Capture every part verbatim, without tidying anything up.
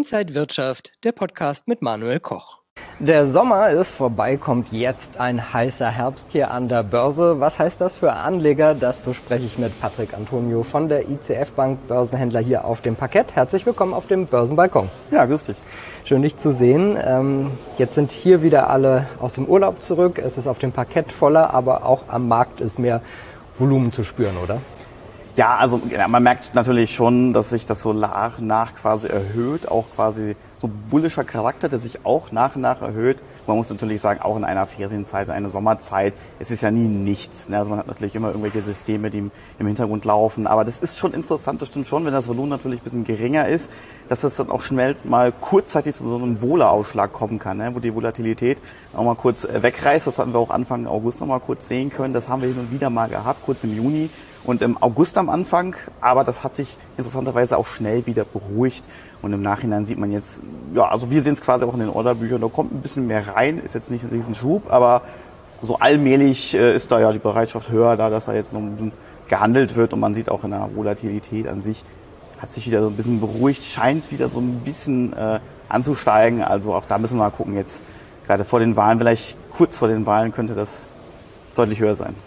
Inside Wirtschaft, der Podcast mit Manuel Koch. Der Sommer ist vorbei, kommt jetzt ein heißer Herbst hier an der Börse. Was heißt das für Anleger? Das bespreche ich mit Patrick Antonio von der I C F Bank, Börsenhändler hier auf dem Parkett. Herzlich willkommen auf dem Börsenbalkon. Ja, grüß dich. Schön, dich zu sehen. Ähm, jetzt sind hier wieder alle aus dem Urlaub zurück. Es ist auf dem Parkett voller, aber auch am Markt ist mehr Volumen zu spüren, oder? Ja, also ja, man merkt natürlich schon, dass sich das so nach, nach quasi erhöht, auch quasi so bullischer Charakter, der sich auch nach und nach erhöht. Man muss natürlich sagen, auch in einer Ferienzeit, in einer Sommerzeit, es ist ja nie nichts. Ne? Also man hat natürlich immer irgendwelche Systeme, die im, im Hintergrund laufen. Aber das ist schon interessant, das stimmt schon, wenn das Volumen natürlich ein bisschen geringer ist, dass das dann auch schnell mal kurzzeitig zu so einem Wohler-Ausschlag kommen kann, ne? Wo die Volatilität auch mal kurz wegreißt. Das hatten wir auch Anfang August noch mal kurz sehen können. Das haben wir hin und wieder mal gehabt, kurz im Juni und im August am Anfang. Aber das hat sich interessanterweise auch schnell wieder beruhigt. Und im Nachhinein sieht man jetzt, ja, also wir sehen es quasi auch in den Orderbüchern, da kommt ein bisschen mehr rein, ist jetzt nicht ein Riesenschub, aber so allmählich äh, ist da ja die Bereitschaft höher, da dass da jetzt noch ein bisschen gehandelt wird und man sieht auch in der Volatilität an sich, hat sich wieder so ein bisschen beruhigt, scheint wieder so ein bisschen äh, anzusteigen, also auch da müssen wir mal gucken jetzt, gerade vor den Wahlen, vielleicht kurz vor den Wahlen könnte das deutlich höher sein.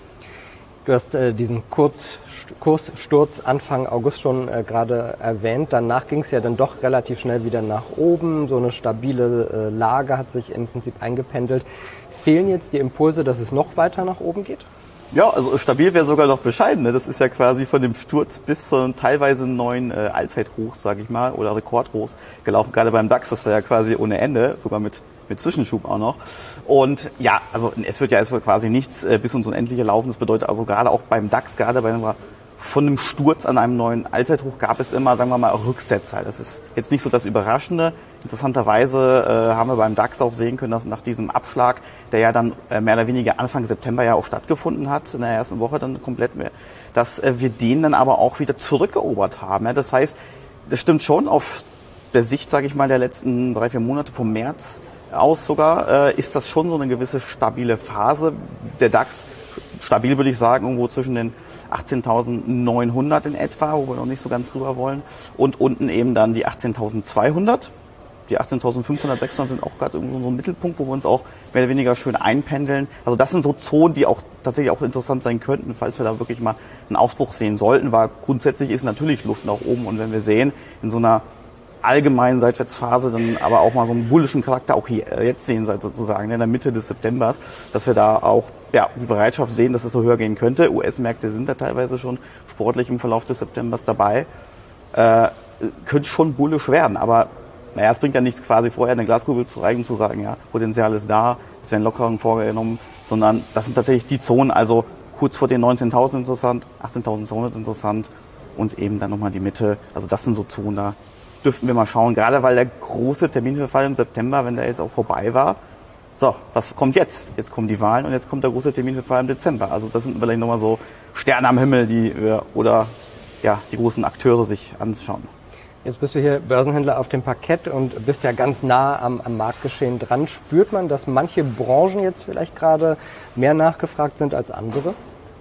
Du hast äh, diesen Kurz, Kurssturz Anfang August schon äh, gerade erwähnt. Danach ging es ja dann doch relativ schnell wieder nach oben. So eine stabile äh, Lage hat sich im Prinzip eingependelt. Fehlen jetzt die Impulse, dass es noch weiter nach oben geht? Ja, also stabil wäre sogar noch bescheiden. Ne? Das ist ja quasi von dem Sturz bis zu einem teilweise neuen äh, Allzeithochs, sage ich mal, oder Rekordhochs gelaufen. Gerade beim DAX, das war ja quasi ohne Ende, sogar mit mit Zwischenschub auch noch. Und ja, also es wird ja erstmal quasi nichts äh, bis ins Unendliche laufen. Das bedeutet also gerade auch beim DAX, gerade bei einem, von einem Sturz an einem neuen Allzeithoch gab es immer, sagen wir mal, Rücksetzer. Das ist jetzt nicht so das Überraschende. Interessanterweise äh, haben wir beim DAX auch sehen können, dass nach diesem Abschlag, der ja dann äh, mehr oder weniger Anfang September ja auch stattgefunden hat, in der ersten Woche dann komplett mehr, dass äh, wir den dann aber auch wieder zurückerobert haben. Ja? Das heißt, das stimmt schon auf der Sicht, sage ich mal, der letzten drei, vier Monate vom März aus sogar, äh, ist das schon so eine gewisse stabile Phase. Der DAX, stabil würde ich sagen, irgendwo zwischen den achtzehntausendneunhundert in etwa, wo wir noch nicht so ganz rüber wollen, und unten eben dann die achtzehntausendzweihundert. Die achtzehntausendfünfhundert, sechshundert sind auch gerade irgendwo so ein Mittelpunkt, wo wir uns auch mehr oder weniger schön einpendeln. Also das sind so Zonen, die auch tatsächlich auch interessant sein könnten, falls wir da wirklich mal einen Ausbruch sehen sollten, weil grundsätzlich ist natürlich Luft nach oben, und wenn wir sehen, in so einer allgemeinen Seitwärtsphase dann aber auch mal so einen bullischen Charakter auch hier jetzt sehen, sozusagen in der Mitte des Septembers, dass wir da auch ja, die Bereitschaft sehen, dass es so höher gehen könnte. U S-Märkte sind da teilweise schon sportlich im Verlauf des Septembers dabei. Äh, könnte schon bullisch werden, aber naja, es bringt ja nichts, quasi vorher eine Glaskugel zu reichen, zu sagen, ja, Potenzial ist da, es werden Lockerungen vorgenommen, sondern das sind tatsächlich die Zonen, also kurz vor den neunzehntausend interessant, achtzehntausendzweihundert interessant und eben dann nochmal die Mitte, also das sind so Zonen, da dürften wir mal schauen, gerade weil der große Terminverfall im September, wenn der jetzt auch vorbei war, so, was kommt jetzt? Jetzt kommen die Wahlen und jetzt kommt der große Terminverfall im Dezember. Also das sind vielleicht nochmal so Sterne am Himmel, die wir, oder ja, die großen Akteure sich anschauen. Jetzt bist du hier Börsenhändler auf dem Parkett und bist ja ganz nah am, am Marktgeschehen dran. Spürt man, dass manche Branchen jetzt vielleicht gerade mehr nachgefragt sind als andere?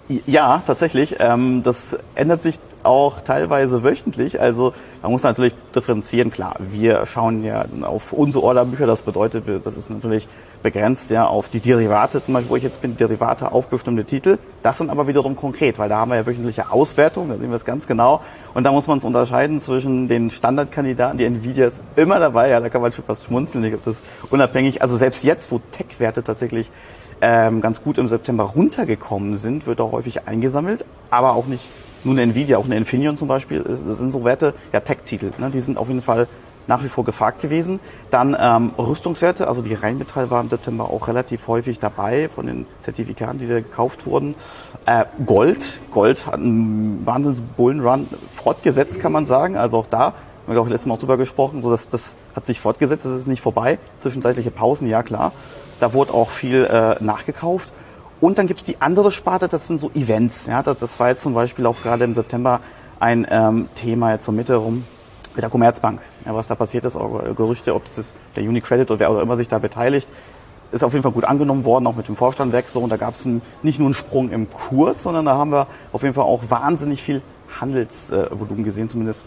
Ja, tatsächlich. Ähm, das ändert sich auch teilweise wöchentlich. Also man muss natürlich differenzieren. Klar, wir schauen ja auf unsere Orderbücher. Das bedeutet, das ist natürlich begrenzt ja auf die Derivate, zum Beispiel, wo ich jetzt bin, Derivate auf bestimmte Titel. Das sind aber wiederum konkret, weil da haben wir ja wöchentliche Auswertungen, da sehen wir es ganz genau. Und da muss man es unterscheiden zwischen den Standardkandidaten, die Nvidia ist immer dabei, ja, da kann man schon fast schmunzeln. Ich glaube, das ist unabhängig. Also selbst jetzt, wo Tech-Werte tatsächlich ähm, ganz gut im September runtergekommen sind, wird auch häufig eingesammelt, aber auch nicht nur eine Nvidia, auch eine Infineon zum Beispiel. Das sind so Werte, ja, Tech-Titel, ne, die sind auf jeden Fall nach wie vor gefragt gewesen. Dann ähm, Rüstungswerte, also die Rheinmetall war im September auch relativ häufig dabei von den Zertifikaten, die da gekauft wurden. Äh, Gold, Gold hat einen Wahnsinns-Bullenrun fortgesetzt, kann man sagen. Also auch da haben wir, glaube ich, letztes Mal auch drüber gesprochen. So, das, das hat sich fortgesetzt, das ist nicht vorbei. Zwischenzeitliche Pausen, ja klar. Da wurde auch viel äh, nachgekauft. Und dann gibt es die andere Sparte, das sind so Events. Ja, das, das war jetzt zum Beispiel auch gerade im September ein ähm, Thema jetzt zur Mitte rum mit der Commerzbank. Ja, was da passiert ist, auch Gerüchte, ob das ist der UniCredit oder wer auch immer sich da beteiligt, ist auf jeden Fall gut angenommen worden, auch mit dem Vorstand weg. So, und da gab es nicht nur einen Sprung im Kurs, sondern da haben wir auf jeden Fall auch wahnsinnig viel Handelsvolumen gesehen, zumindest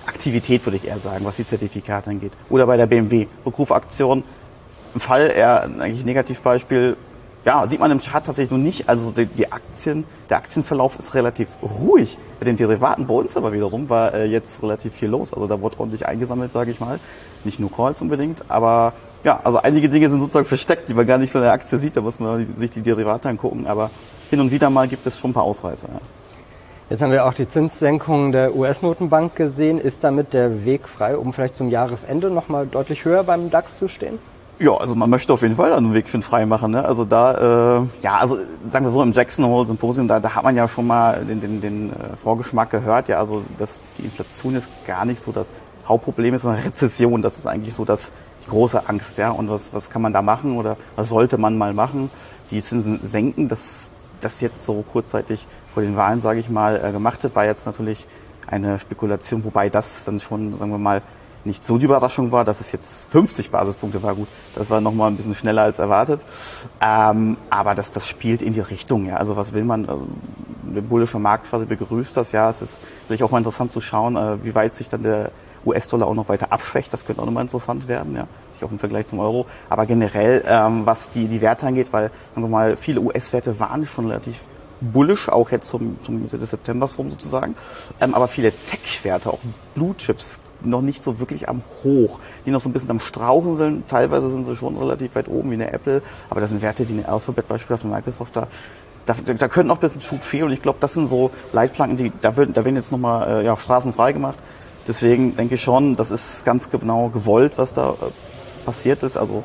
Aktivität, würde ich eher sagen, was die Zertifikate angeht. Oder bei der B M W, Rückrufaktion, im Fall eher eigentlich Negativbeispiel, ja, sieht man im Chart tatsächlich nur nicht. Also die, die Aktien, der Aktienverlauf ist relativ ruhig. Bei den Derivaten bei uns aber wiederum war äh, jetzt relativ viel los. Also da wurde ordentlich eingesammelt, sage ich mal. Nicht nur Calls unbedingt, aber ja, also einige Dinge sind sozusagen versteckt, die man gar nicht so in der Aktie sieht. Da muss man sich die Derivate angucken. Aber hin und wieder mal gibt es schon ein paar Ausreißer. Ja. Jetzt haben wir auch die Zinssenkung der U S-Notenbank gesehen. Ist damit der Weg frei, um vielleicht zum Jahresende nochmal deutlich höher beim DAX zu stehen? Ja, also man möchte auf jeden Fall einen Weg für den frei machen. Ne? Also da, äh, ja, also sagen wir so, im Jackson Hole Symposium, da, da hat man ja schon mal den, den, den äh, Vorgeschmack gehört. Ja, also dass die Inflation ist gar nicht so das Hauptproblem ist, sondern Rezession. Das ist eigentlich so das die große Angst. Ja, und was was kann man da machen oder was sollte man mal machen? Die Zinsen senken. Das das jetzt so kurzzeitig vor den Wahlen, sage ich mal, äh, gemacht hat, war jetzt natürlich eine Spekulation, wobei das dann schon, sagen wir mal, nicht so die Überraschung war, dass es jetzt fünfzig Basispunkte war. Gut, das war nochmal ein bisschen schneller als erwartet. Ähm, aber das, das spielt in die Richtung. Ja. Also was will man? Also, der bullische Markt quasi begrüßt das. Ja, es ist vielleicht auch mal interessant zu schauen, äh, wie weit sich dann der U S-Dollar auch noch weiter abschwächt. Das könnte auch nochmal interessant werden. Ja. Auch im Vergleich zum Euro. Aber generell, ähm, was die, die Werte angeht, weil, sagen wir mal, viele U S-Werte waren schon relativ bullish, auch jetzt zum, zum Mitte des Septembers rum sozusagen. Ähm, aber viele Tech-Werte, auch Blue Chips, noch nicht so wirklich am Hoch, die noch so ein bisschen am Strauchen sind. Teilweise sind sie schon relativ weit oben, wie eine Apple, aber das sind Werte wie eine Alphabet beispielsweise von Microsoft, da, da, da könnte noch ein bisschen Schub fehlen und ich glaube, das sind so Leitplanken, die, da, wird, da werden jetzt nochmal äh, ja, Straßen frei gemacht. Deswegen denke ich schon, das ist ganz genau gewollt, was da äh, passiert ist. Also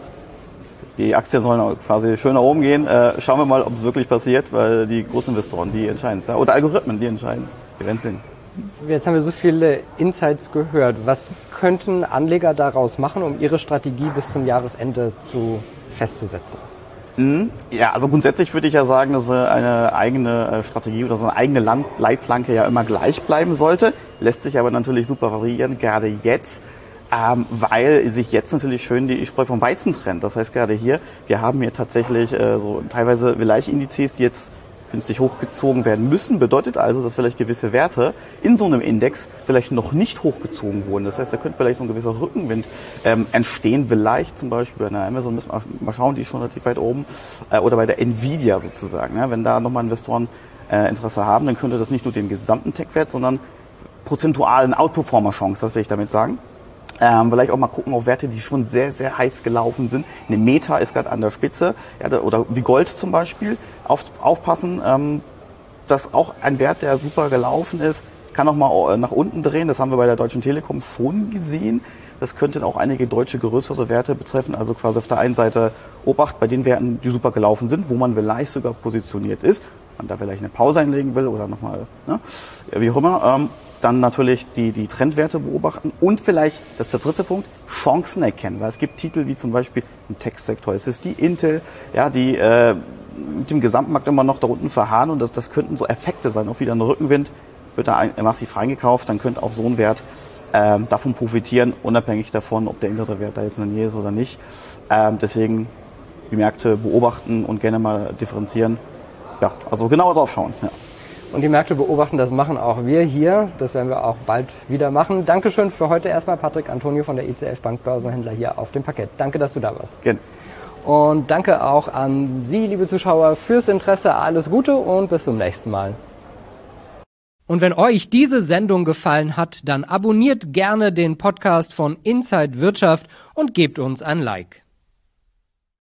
die Aktien sollen quasi schön nach oben gehen. Äh, schauen wir mal, ob es wirklich passiert, weil die Großinvestoren, die entscheiden es. Ja? Oder Algorithmen, die entscheiden es. Wir werden sehen. Jetzt haben wir so viele Insights gehört. Was könnten Anleger daraus machen, um ihre Strategie bis zum Jahresende zu festzusetzen? Ja, also grundsätzlich würde ich ja sagen, dass eine eigene Strategie oder so eine eigene Land- Leitplanke ja immer gleich bleiben sollte. Lässt sich aber natürlich super variieren, gerade jetzt, ähm, weil sich jetzt natürlich schön die Spreu vom Weizen trennt. Das heißt gerade hier, wir haben hier tatsächlich äh, so teilweise Gleichindizes, die jetzt künstlich hochgezogen werden müssen, bedeutet also, dass vielleicht gewisse Werte in so einem Index vielleicht noch nicht hochgezogen wurden. Das heißt, da könnte vielleicht so ein gewisser Rückenwind ähm, entstehen, vielleicht zum Beispiel bei einer Amazon, müssen wir mal schauen, die ist schon relativ weit oben, äh, oder bei der Nvidia sozusagen. Ja, wenn da nochmal Investoren äh, Interesse haben, dann könnte das nicht nur den gesamten Tech-Wert, sondern prozentualen Outperformer-Chance, das will ich damit sagen. Ähm, vielleicht auch mal gucken auf Werte, die schon sehr, sehr heiß gelaufen sind. Eine Meta ist gerade an der Spitze, ja, oder wie Gold zum Beispiel. Auf, aufpassen, ähm, dass auch ein Wert, der super gelaufen ist, kann auch mal nach unten drehen. Das haben wir bei der Deutschen Telekom schon gesehen. Das könnte auch einige deutsche größere Werte betreffen. Also quasi auf der einen Seite Obacht bei den Werten, die super gelaufen sind, wo man vielleicht sogar positioniert ist. Man da vielleicht eine Pause einlegen will oder nochmal, ne, wie auch immer. Ähm, Dann natürlich die, die Trendwerte beobachten und vielleicht, das ist der dritte Punkt, Chancen erkennen. Weil es gibt Titel wie zum Beispiel im Tech-Sektor. Es ist die Intel, ja, die äh, mit dem Gesamtmarkt immer noch da unten verharren und das, das könnten so Effekte sein. Auch wieder ein Rückenwind, wird da ein, massiv reingekauft, dann könnte auch so ein Wert äh, davon profitieren, unabhängig davon, ob der innere Wert da jetzt in der Nähe ist oder nicht. Ähm, deswegen die Märkte beobachten und gerne mal differenzieren. Ja, also genauer drauf schauen. Ja. Und die Märkte beobachten, das machen auch wir hier. Das werden wir auch bald wieder machen. Dankeschön für heute erstmal, Patrick Antonio von der I C F Bank Börsenhändler hier auf dem Parkett. Danke, dass du da warst. Gerne. Und danke auch an Sie, liebe Zuschauer, fürs Interesse. Alles Gute und bis zum nächsten Mal. Und wenn euch diese Sendung gefallen hat, dann abonniert gerne den Podcast von Inside Wirtschaft und gebt uns ein Like.